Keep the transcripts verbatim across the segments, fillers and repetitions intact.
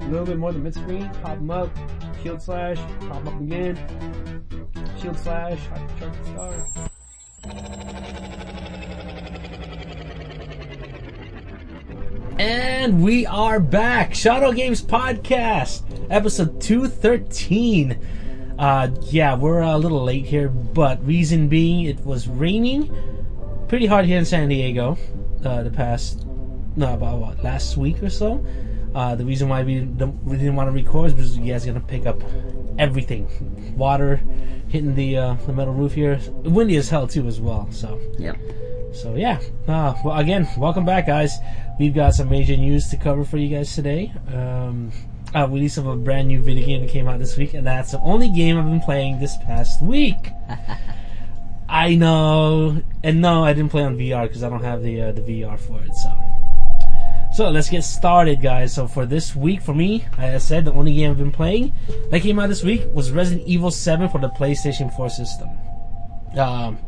little bit more than mid-screen, pop them up, shield slash, pop up again, shield slash, charge the star. And we are back! Shadow Games Podcast, episode two thirteen. Uh, yeah, we're a little late here, but reason being, it was raining pretty hard here in San Diego, uh, the past, no, about what, last week or so. Uh, the reason why we, don't, we didn't want to record is because you guys are going to pick up everything. Water hitting the uh, the metal roof here. Windy as hell, too, as well, so. Yep. So, yeah. Uh, well, again, welcome back, guys. We've got some major news to cover for you guys today. Um... Uh, release of a brand new video game that came out this week, and that's the only game I've been playing this past week. I know, and no, I didn't play on V R because I don't have the uh, the V R for it. So, so let's get started, guys. So for this week, for me, like I said, the only game I've been playing that came out this week was Resident Evil seven for the PlayStation four system. Um,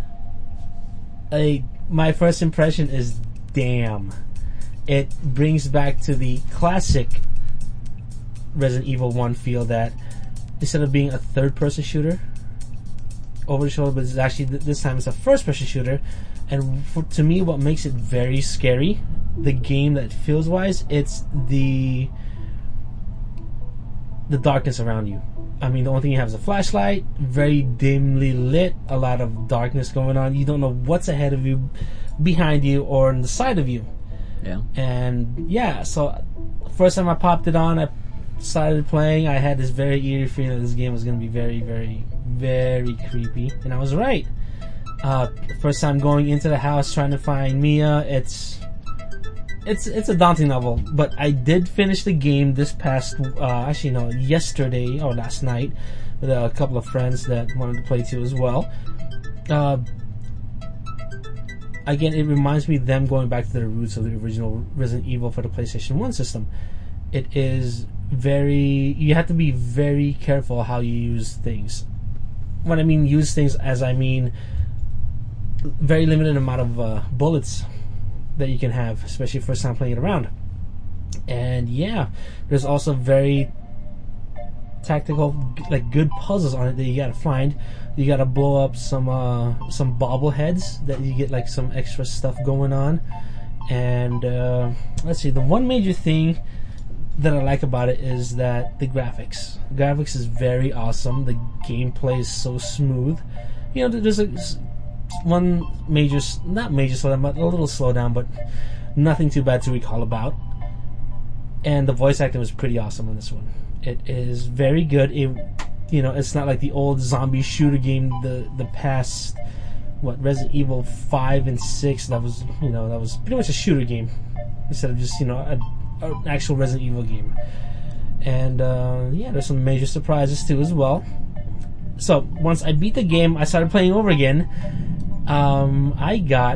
I, my first impression is damn. It brings back to the classic Resident Evil one feel that instead of being a third-person shooter over the shoulder, but it's actually this time it's a first-person shooter. And for, to me, what makes it very scary, the game that feels wise, it's the the darkness around you. I mean, the only thing you have is a flashlight, very dimly lit, a lot of darkness going on. You don't know what's ahead of you, behind you, or on the side of you. Yeah. And yeah, so first time I popped it on, I started playing, I had this very eerie feeling that this game was going to be very, very, very creepy, and I was right. Uh, first time going into the house trying to find Mia, it's it's it's a daunting level, but I did finish the game this past, uh, actually no, yesterday or last night with a couple of friends that wanted to play too as well. Uh, again, it reminds me of them going back to the roots of the original Resident Evil for the PlayStation one system. It is very, you have to be very careful how you use things. When I mean use things, as I mean very limited amount of uh, bullets that you can have, especially first time playing it around. And yeah, there's also very tactical, like good puzzles on it that you gotta find. You gotta blow up some uh, some bobbleheads that you get like some extra stuff going on. And uh, let's see, the one major thing that I like about it is that the graphics. The graphics is very awesome. The gameplay is so smooth. You know, there's a one major, not major slowdown, but a little slowdown, but nothing too bad to recall about. And the voice acting was pretty awesome on this one. It is very good. It, you know, it's not like the old zombie shooter game, the the past, what, Resident Evil five and six. That was, you know, that was pretty much a shooter game instead of just, you know, a an actual Resident Evil game. And uh, yeah, there's some major surprises too as well. So once I beat the game, I started playing over again. Um, I got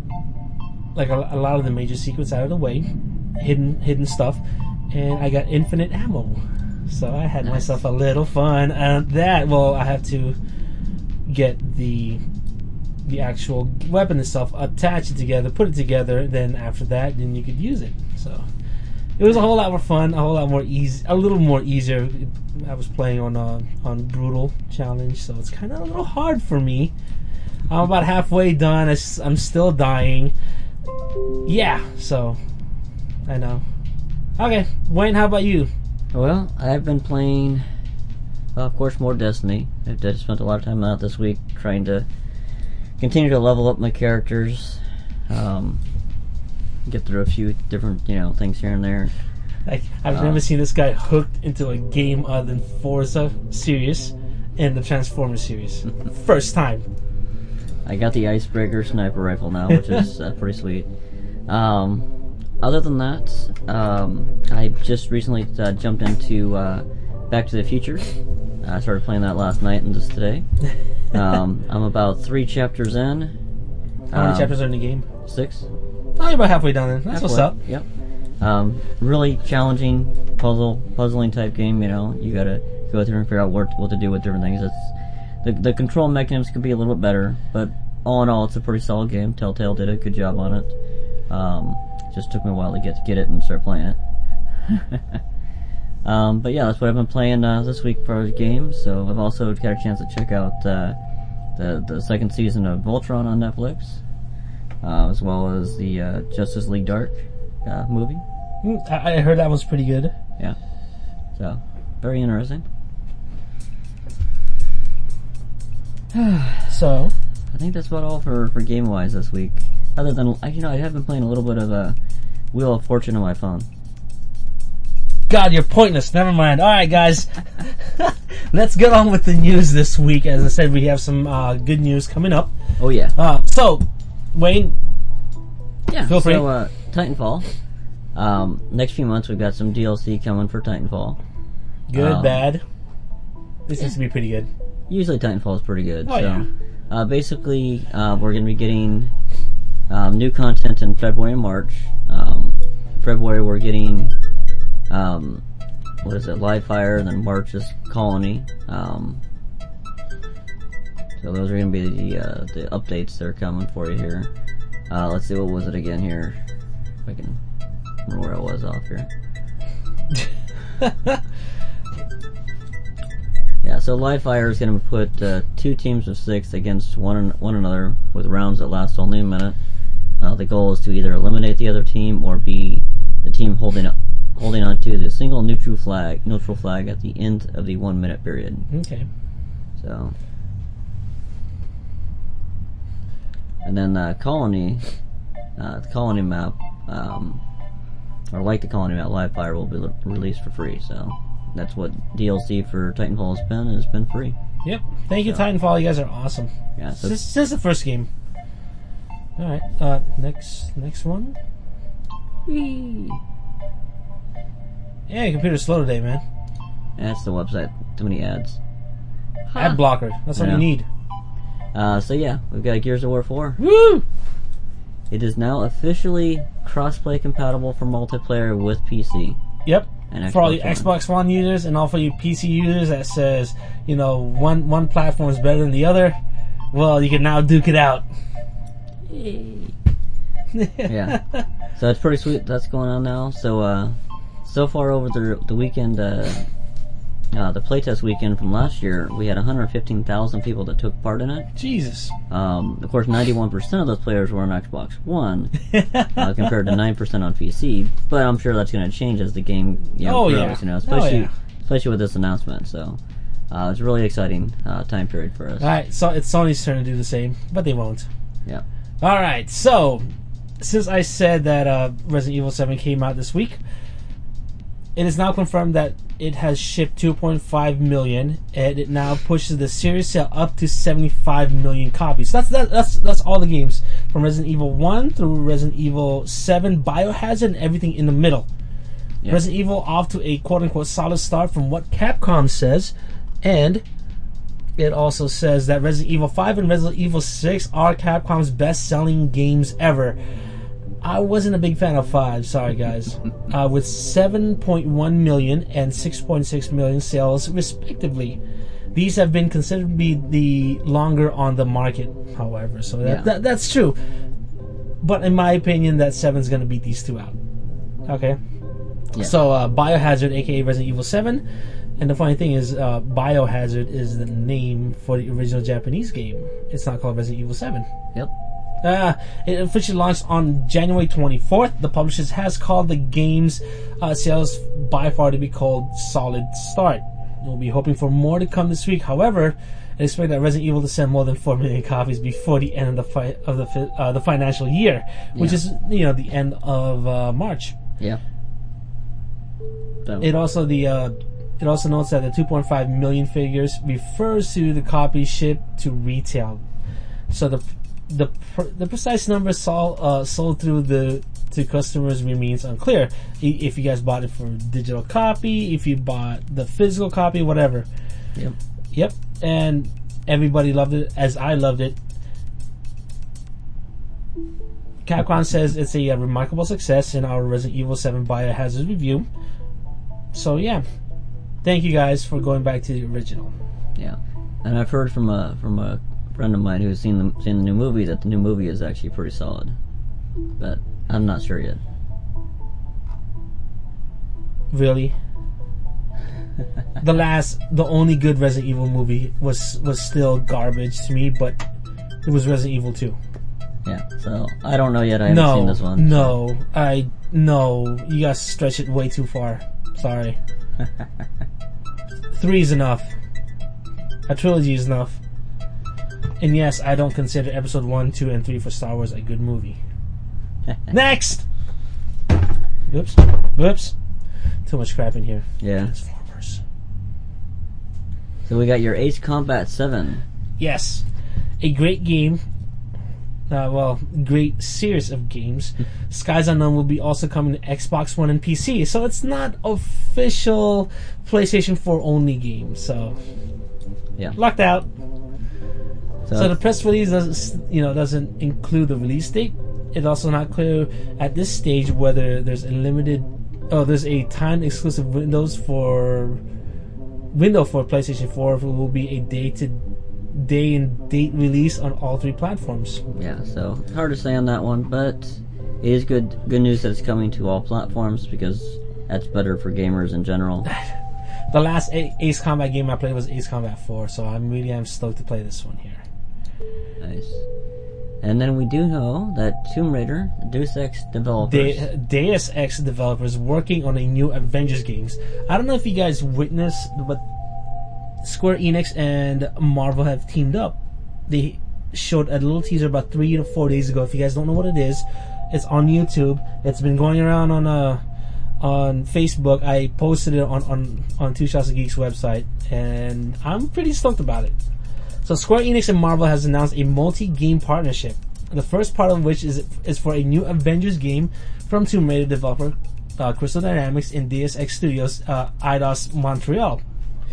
like a, a lot of the major secrets out of the way, hidden hidden stuff, and I got infinite ammo. So I had nice. myself a little fun. And that, well, I have to get the the actual weapon itself, attach it together, put it together. Then after that, then you could use it. So it was a whole lot more fun, a whole lot more easy, a little more easier. I was playing on uh, on brutal challenge, so it's kind of a little hard for me. I'm about halfway done. I'm still dying. Yeah, so I know. Okay, Wayne, how about you? Well, I've been playing, well, of course, more Destiny. I've spent a lot of time out this week trying to continue to level up my characters. Um, get through a few different, you know, things here and there. Like, I've uh, never seen this guy hooked into a game other than Forza series and the Transformers series. First time. I got the Icebreaker sniper rifle now, which is uh, pretty sweet. Um, other than that, um, I just recently uh, jumped into uh, Back to the Future. I started playing that last night and just today. Um, I'm about three chapters in. How many um, chapters are in the game? Six. Oh, you're about halfway done then. That's halfway. What's up. Yep. Um, really challenging puzzle, puzzling type game. You know, you gotta go through and figure out what what to do with different things. It's the the control mechanisms could be a little bit better, but all in all, it's a pretty solid game. Telltale did a good job on it. Um, just took me a while to get to get it and start playing it. Um, but yeah, that's what I've been playing uh, this week for games. So I've also got a chance to check out uh, the the second season of Voltron on Netflix, uh, as well as the uh, Justice League Dark uh, movie. I, I heard that was pretty good. Yeah, so very interesting. So I think that's about all for, for game wise this week. Other than, you know, I have been playing a little bit of uh, Wheel of Fortune on my phone. God, you're pointless. Never mind. All right, guys. Let's get on with the news this week. As I said, we have some uh, good news coming up. Oh, yeah. Uh, so, Wayne, yeah, feel free. So, uh, Titanfall. Um, next few months, we've got some D L C coming for Titanfall. Good, um, bad. This yeah. seems to be pretty good. Usually Titanfall is pretty good. Oh, so, yeah. Uh, basically, uh, we're going to be getting um, new content in February and March. Um, February, we're getting... Um, what is it? Live Fire, and then March is Colony. Um, so those are going to be the uh, the updates that are coming for you here. Uh, let's see, what was it again here? If I can remember where I was off here. Yeah, so Live Fire is going to put uh, two teams of six against one one another with rounds that last only a minute. Uh, the goal is to either eliminate the other team or be the team holding up. Holding on to the single neutral flag, neutral flag at the end of the one minute period. Okay. So, and then uh, Colony, uh, the Colony map, um, or like the Colony map, Live Fire will be le- released for free. So that's what D L C for Titanfall has been, and it's been free. Yep. Thank you, So, Titanfall. You guys are awesome. Yeah. So This, this is the first game. All right. Uh, next, next one. whee. Yeah, your computer's slow today, man. That's the website. Too many ads. Ad blocker. That's all Yeah. you need. Uh, so yeah, we've got Gears of War four. Woo! It is now officially cross-play compatible for multiplayer with P C. Yep. And For all Xbox you One. Xbox One users and all for you P C users that says, you know, one one platform is better than the other, well, you can now duke it out. Yeah. So it's pretty sweet that's going on now. So uh so far over the the weekend uh, uh the playtest weekend from last year, we had one hundred fifteen thousand people that took part in it. Jesus. Um of course ninety-one percent of those players were on Xbox One uh, compared to nine percent on P C, but I'm sure that's going to change as the game, you know, Oh, grows, yeah. you know, Oh, especially yeah. especially with this announcement. So uh it's a really exciting uh time period for us. Alright, so it's Sony's turn to do the same, but they won't. Yeah. Alright, so since I said that uh, Resident Evil seven came out this week, it is now confirmed that it has shipped two point five million, and it now pushes the series sale up to seventy-five million copies. So that's that, that's that's all the games from Resident Evil one through Resident Evil seven, Biohazard, and everything in the middle. Yeah. Resident Evil off to a quote-unquote solid start from what Capcom says, and it also says that Resident Evil five and Resident Evil six are Capcom's best-selling games ever. I wasn't a big fan of five, sorry guys. Uh, with seven point one million and six point six million sales respectively. These have been considered to be the longer on the market, however, so that, Yeah. that that's true. But in my opinion, that seven's going to beat these two out. Okay? Yeah. So, uh, Biohazard, aka Resident Evil seven, and the funny thing is, uh, Biohazard is the name for the original Japanese game. It's not called Resident Evil seven. Yep. Uh, it officially launched on January twenty-fourth. The publisher has called the game's uh, sales by far to be called solid start. We'll be hoping for more to come this week. However, I expect that Resident Evil to sell more than four million copies before the end of the fi- of the fi- uh, the financial year, which Yeah. is you know the end of uh, March. Yeah. So, It also the uh, it also notes that the two point five million figures refers to the copies shipped to retail. So the the pr- the precise number sold uh, sold through the to customers remains unclear. I- If you guys bought it for digital copy, if you bought the physical copy, whatever. Yep. Yep, and everybody loved it as I loved it. Capcom says it's a, uh remarkable success in our Resident Evil seven Biohazard review. So yeah, thank you guys for going back to the original. Yeah, and I've heard from a from a friend of mine who's seen the seen the new movie that the new movie is actually pretty solid, but I'm not sure yet. Really? the last, the only good Resident Evil movie was was still garbage to me, but it was Resident Evil two. Yeah, so I don't know yet. I haven't no, seen this one. No, so. I no. You guys stretch it way too far. Sorry. Three is enough. A trilogy is enough. And yes, I don't consider Episode one, two, and three for Star Wars a good movie. Next. Whoops. Whoops. Too much crap in here. Yeah. Transformers. So we got your Ace Combat seven. Yes, a great game. Uh, well, great series of games. Skies Unknown will be also coming to Xbox One and P C, so it's not official PlayStation four only game. So, yeah, locked out. So, so the press release doesn't, you know, doesn't include the release date. It's also not clear at this stage whether there's a limited, oh, there's a time exclusive windows for window for PlayStation four. If it will be a dated. day and date release on all three platforms. Yeah, so hard to say on that one, but it is good good news that it's coming to all platforms because that's better for gamers in general. The last a- Ace Combat game I played was Ace Combat four, so I'm really am stoked to play this one here. Nice. And then we do know that Tomb Raider, Deus Ex developers... De- Deus Ex developers working on a new Avengers games. I don't know if you guys witnessed, but Square Enix and Marvel have teamed up. They showed a little teaser about three to four days ago. If you guys don't know what it is, it's on YouTube. It's been going around on uh, on Facebook. I posted it on, on, on Two Shots of Geeks website, and I'm pretty stoked about it. So Square Enix and Marvel has announced a multi-game partnership. The first part of which is is for a new Avengers game from Tomb Raider developer uh, Crystal Dynamics and Deus Ex Studios uh, Eidos Montreal.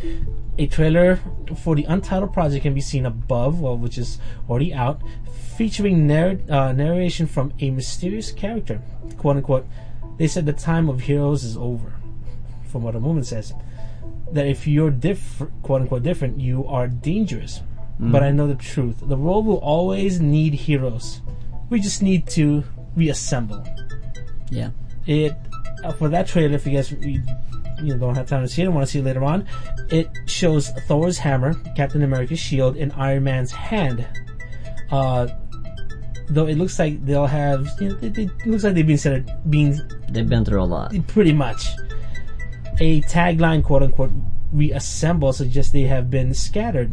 A trailer for the untitled project can be seen above, well, which is already out, featuring narr- uh, narration from a mysterious character. "Quote unquote, they said the time of heroes is over," from what a woman says. "That if you're different, quote unquote, different, you are dangerous. Mm. But I know the truth. The world will always need heroes. We just need to reassemble." Yeah. It uh, for that trailer, if you guys you know, don't have time to see it, want to see it later on, it shows Thor's hammer, Captain America's shield, and Iron Man's hand. Uh, though it looks like they'll have, you know, it, it looks like they've been said being they've been through a lot. Pretty much. A tagline, quote unquote, "reassemble," suggests they have been scattered.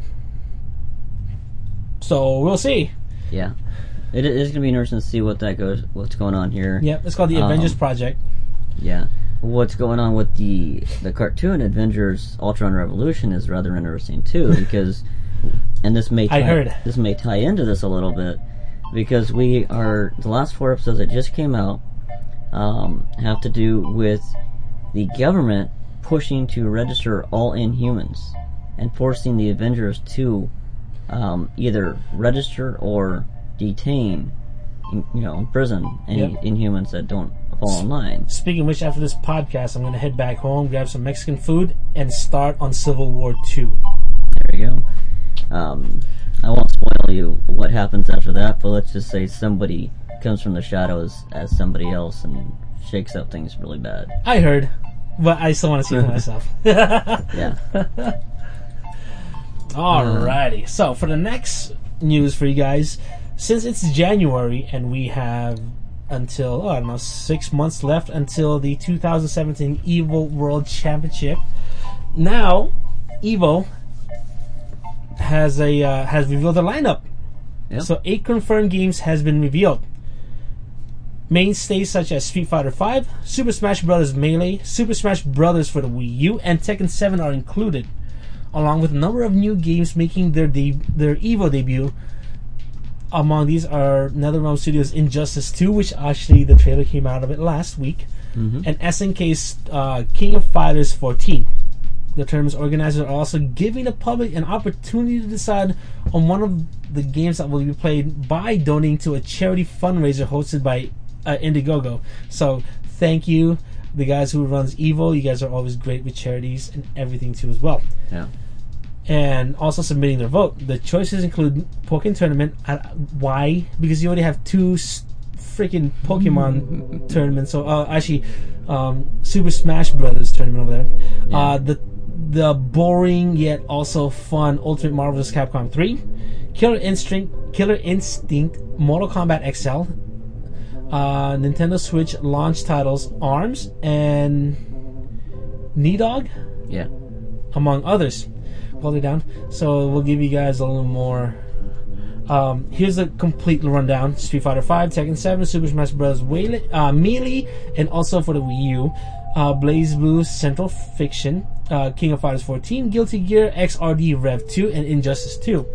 So we'll see. Yeah, it is going to be interesting to see what that goes, what's going on here. Yeah, it's called the Avengers um, Project. Yeah, what's going on with the the cartoon Avengers Ultron Revolution is rather interesting too, because, and this may tie, I heard this may tie into this a little bit, because we are the last four episodes that just came out um, have to do with the government pushing to register all Inhumans and forcing the Avengers to um, either register or detain, in, you know, in prison any yep. Inhumans that don't fall in line. Speaking of which, after this podcast, I'm going to head back home, grab some Mexican food, and start on Civil War two. There you go. Um, I won't spoil you what happens after that, but let's just say somebody comes from the shadows as somebody else and shakes up things really bad. I heard, but I still want to see it for myself. Yeah. Alrighty. So, for the next news for you guys, since it's January and we have until, oh, I don't know, six months left until the two thousand seventeen EVO World Championship. Now, EVO has a uh, has revealed a lineup. Yep. So eight confirmed games has been revealed. Mainstays such as Street Fighter five, Super Smash Bros. Melee, Super Smash Bros. For the Wii U, and Tekken seven are included, along with a number of new games making their de- their EVO debut. Among these are NetherRealm Studios' Injustice two, which actually the trailer came out of it last week, mm-hmm. and S N K's uh, King of Fighters fourteen. The tournament's organizers are also giving the public an opportunity to decide on one of the games that will be played by donating to a charity fundraiser hosted by uh, Indiegogo. So thank you, the guys who runs EVO. You guys are always great with charities and everything too as well. Yeah. And also submitting their vote. The choices include Pokémon Tournament. Uh, why? Because you already have two s- freaking Pokemon tournaments. So uh, actually, um, Super Smash Brothers tournament over there. Yeah. Uh, the the boring yet also fun Ultimate Marvel vs. Capcom three, Killer Instinct, Killer Instinct, Mortal Kombat X L, uh, Nintendo Switch launch titles ARMS and Nidog, Yeah. among others. Hold it down. So we'll give you guys a little more. Um, here's the complete rundown: Street Fighter five, Tekken seven, Super Smash Bros. Wale- uh, Melee, and also for the Wii U, uh, Blaze Blue, Central Fiction, uh, King of Fighters fourteen, Guilty Gear, X R D Rev two, and Injustice two.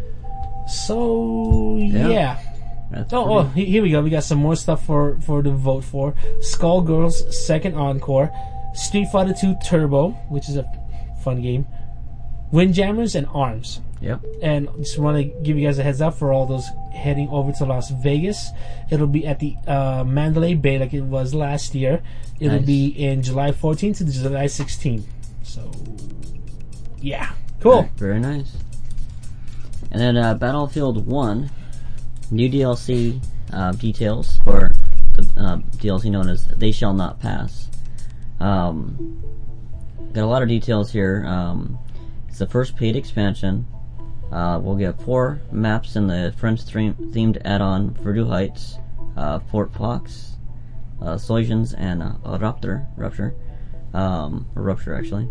So Yeah. yeah. That's Oh, pretty- oh, he- here we go. We got some more stuff for for to vote for. Skullgirls Second Encore, Street Fighter two Turbo, which is a fun game, Windjammers, and ARMS. Yep. And just want to give you guys a heads up for all those heading over to Las Vegas. It'll be at the uh, Mandalay Bay like it was last year. It'll Nice. be in July fourteenth to July sixteenth. So, yeah. Cool. Very nice. And then uh, Battlefield one, new D L C uh, details for the uh, D L C known as They Shall Not Pass. Um, got a lot of details here. Um, it's the first paid expansion. Uh, we'll get four maps in the French-themed add-on Verdun Heights, uh, Fort Fox, uh, Soygens, and uh, a Rupture. Rupture. Um, or Rupture, actually.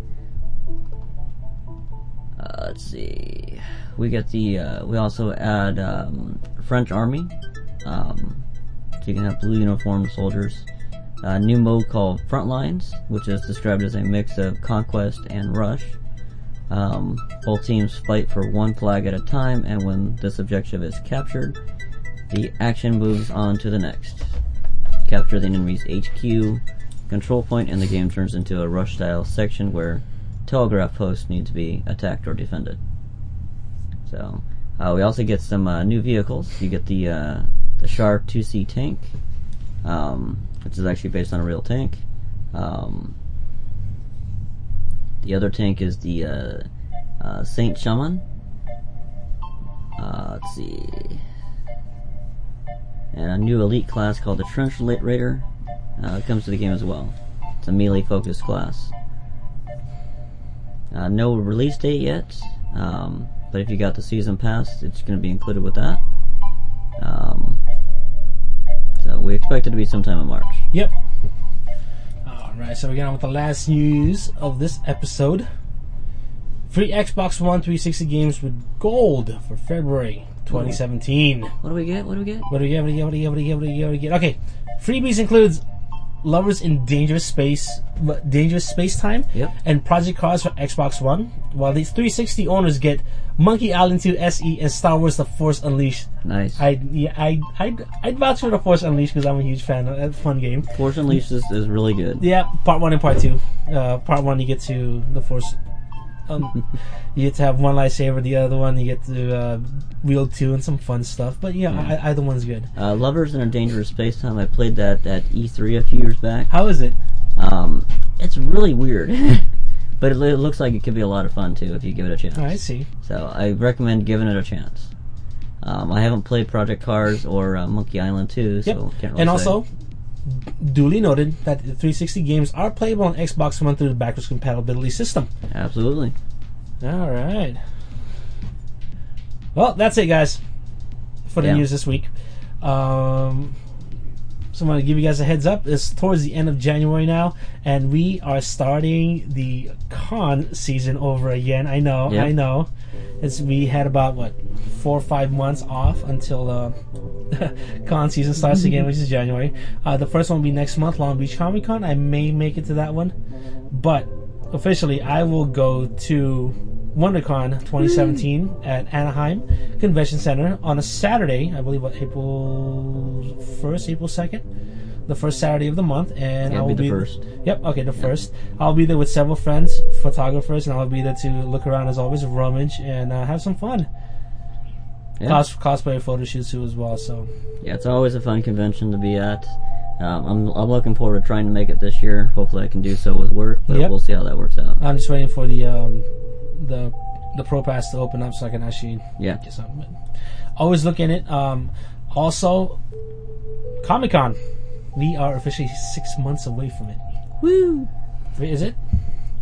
Uh, let's see. We get the. Uh, we also add um, French Army, um, so you can have blue uniformed soldiers. A new mode called Frontlines, which is described as a mix of conquest and rush. Um, both teams fight for one flag at a time, and when this objective is captured, the action moves on to the next. Capture the enemy's H Q, control point, and the game turns into a rush-style section where telegraph posts need to be attacked or defended. So, uh, we also get some uh, new vehicles. You get the uh, the Char two C tank, um, which is actually based on a real tank. Um, the other tank is the uh, uh, Saint Shaman. Uh, let's see. And a new elite class called the Trench Raider uh, comes to the game as well. It's a melee-focused class. Uh, no release date yet, um, but if you got the season pass, it's going to be included with that. Um, so we expect it to be sometime in March. Yep. Alright, so we're getting on with the last news of this episode. Free Xbox One three sixty games with gold for February twenty seventeen. What do we get? What do we get? What do we get? What do we get? What do we get? What do we get? What do we get? What do we get? Okay. Freebies includes Lovers in Dangerous Space, Dangerous Space Time, Yep. and Project Cars for Xbox One, while these three sixty owners get Monkey Island two S E and Star Wars: The Force Unleashed. Nice. I yeah I I I'd vouch for The Force Unleashed because I'm a huge fan. Of It's a fun game. Force Unleashed is, is really good. Yeah, part one and part two. Uh, part one, you get to the Force. Um, you get to have one lightsaber. The other one, you get to uh, wield two and some fun stuff. But yeah, Yeah. I, either one's good. Uh, Lovers in a Dangerous Space Time. I played that at E three a few years back. How is it? Um, it's really weird, but it, it looks like it could be a lot of fun too if you give it a chance. I see. So I recommend giving it a chance. Um, I haven't played Project Cars or uh, Monkey Island two, so Yep. can't really And say. also, duly noted that the three sixty games are playable on Xbox One through the backwards compatibility system. Absolutely. All right. Well, that's it, guys, for the Yeah. news this week. Um, so I'm going to give you guys a heads up. It's towards the end of January now, and we are starting the con season over again. I know, Yep. I know. It's we had about what four or five months off until uh, con season starts again, which is January. Uh, the first one will be next month, Long Beach Comic Con. I may make it to that one, but officially, I will go to WonderCon twenty seventeen at Anaheim Convention Center on a Saturday. I believe what April first, April second, the first Saturday of the month, and Yeah, I will be the be first. Yep, okay, the first. I'll be there with several friends, photographers, and I'll be there to look around as always, rummage, and uh, have some fun. Yeah. Cos- cosplay photo shoots too as well. So Yeah, it's always a fun convention to be at. Um, I'm I'm looking forward to trying to make it this year. Hopefully, I can do so with work, but Yep. we'll see how that works out. I'm just waiting for the um, the the Pro Pass to open up so I can actually Yeah. get something. But always look in it. Um, also, Comic Con. We are officially six months away from it. Woo! Is it?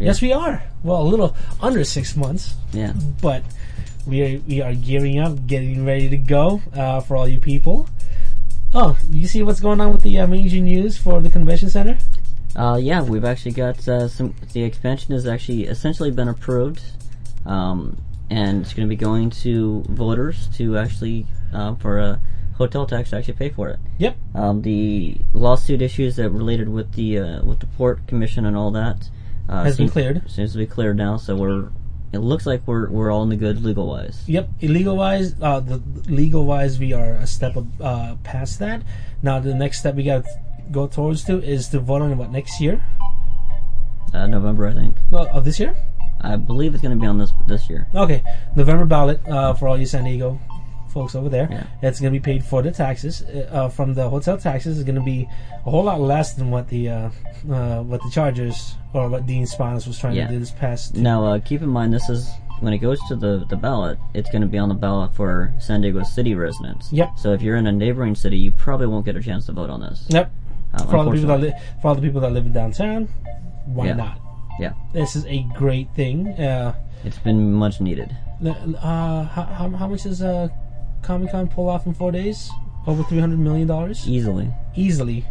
Yeah. Yes, we are. Well, a little under six months. Yeah. But we are we are gearing up, getting ready to go uh, for all you people. Oh, you see what's going on with the uh, major news for the convention center? Uh, yeah, we've actually got uh, some. The expansion has actually essentially been approved, um, and it's going to be going to voters to actually uh, for a hotel tax to actually pay for it. Yep. Um, the lawsuit issues that related with the uh, with the port commission and all that uh, has seem, been cleared. Seems to be cleared now, so we're. It looks like we're we're all in the good legal wise. Yep, illegal wise, uh, the legal wise, we are a step uh, past that. Now the next step we got to go towards to is to vote on what next year? Uh, November, I think. No, of this year? I believe it's going to be on this this year. Okay, November ballot uh, for all you San Diego folks over there. Yeah. It's going to be paid for the taxes uh, from the hotel taxes. Is going to be a whole lot less than what the uh, uh, what the Chargers or what Dean Spanos was trying Yeah. to do this past. Now, uh, keep in mind, this is when it goes to the, the ballot. It's going to be on the ballot for San Diego City residents. Yep. So if you're in a neighboring city, you probably won't get a chance to vote on this. Yep. Um, For all the people that unfortunately. li- for all the people that live in downtown, why Yeah. not? Yeah, This is a great thing. Uh, it's been much needed. uh, how, how how much does uh, Comic Con pull off in four days? Over three hundred million dollars Easily. easily.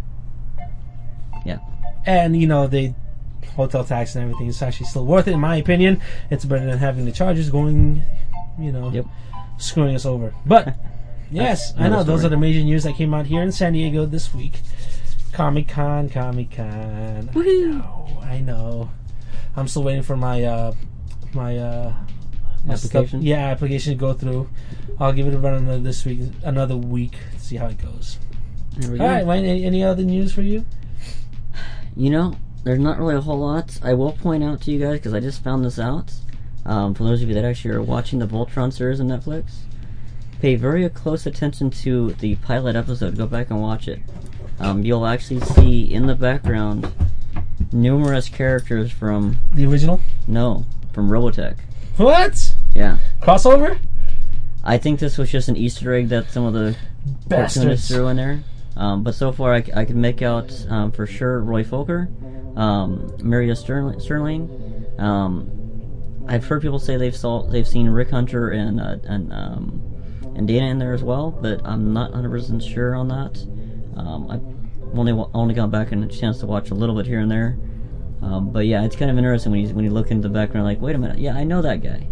Yeah. And you know the hotel tax and everything is actually still worth it in my opinion. It's better than having the Chargers going, you know, Yep. screwing us over. But yes, I know another those story. are the major news that came out here in San Diego this week. Comic Con, Comic Con. I know, I know. I'm still waiting for my uh, my uh, my Application? Stuff, yeah, application to go through. I'll give it a run another this week, another week, to see how it goes. There we All go. right, Wayne. Any, any other news for you? You know, there's not really a whole lot. I will point out to you guys, because I just found this out, um, for those of you that actually are watching the Voltron series on Netflix, pay very close attention to the pilot episode. Go back and watch it. Um, you'll actually see in the background numerous characters from, The original? no, from Robotech. What? Yeah. Crossover? I think this was just an Easter egg that some of the cartoonists Bastards. threw in there. Um, but so far, I, c- I can make out um, for sure Roy Fokker, um, Maria Sterling. Sterling. Um, I've heard people say they've saw they've seen Rick Hunter and uh, and um, and Dana in there as well, but I'm not one hundred percent sure on that. Um, I've only wa- only gone back and a chance to watch a little bit here and there. Um, but yeah, it's kind of interesting when you when you look into the background, like, wait a minute, yeah, I know that guy.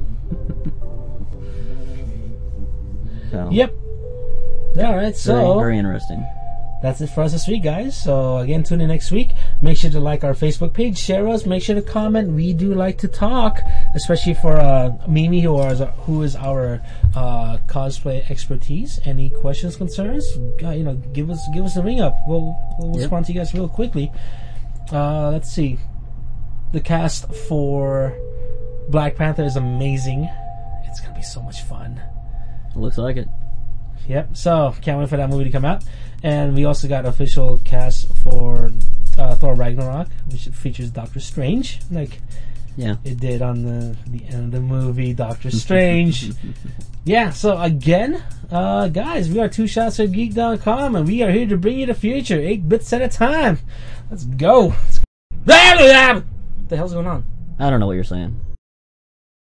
So, Yep. All right, so very, very interesting. that's it for us this week, guys. So again, tune in next week. Make sure to like our Facebook page, share us. Make sure to comment. We do like to talk, especially for uh, Mimi, who is who is our uh, cosplay expertise. Any questions, concerns? Uh, you know, give us give us a ring up. We'll we'll Yep. respond to you guys real quickly. Uh, let's see. The cast for Black Panther is amazing. It's gonna be so much fun. Looks like it. Yep. So can't wait for that movie to come out. And we also got official cast for uh, Thor Ragnarok, which features Doctor Strange, like Yeah. it did on the the end of the movie, Doctor Strange. Yeah. So again, uh, guys, we are Two Shots of Geek dot com, and we are here to bring you the future, eight bits at a time. Let's go. What the hell's going on? I don't know what you're saying.